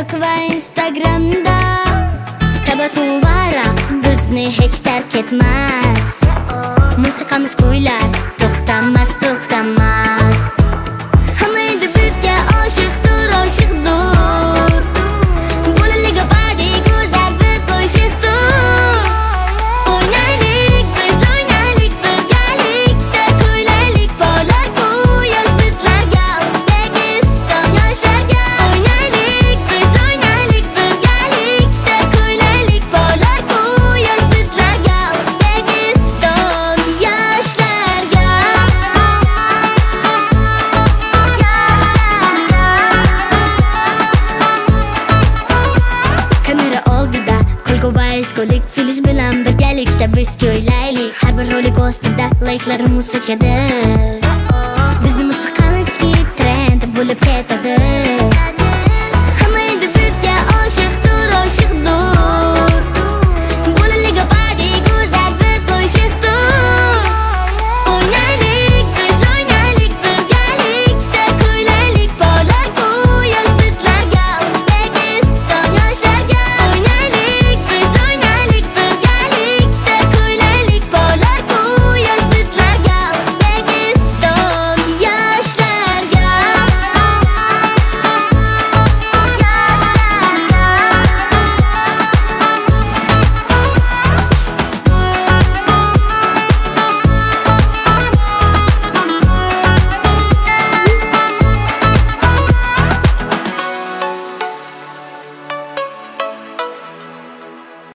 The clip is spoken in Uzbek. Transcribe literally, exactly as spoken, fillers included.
TikTok va Instagramda. Tabassum va raqs bizni hech tark etmas. Musiqamiz kuylar to'xtamas, to'xtamas. Hamma endi bizga oshiqdir, oshiqdir. Bo'laligi badi go'zal bir qo'shiqdir. O'ynaylik, biz o'ynaylik, birgalikda kuylaylik. Bola yosh bizlarga, O'zbekiston yoshlarga. O'ynaylik, biz o'ynaylik, birgalikda kuylaylik. Bola yosh bizlarga, O'zbekiston yoshlarga. Kamera oldida kulgu va eskolik Filiz bilan birgalikda biz kuylaylik. Har bir rolik ostida layklarimiz sochadi. Bizni musiqamiz hit trend bo'lib ketadi.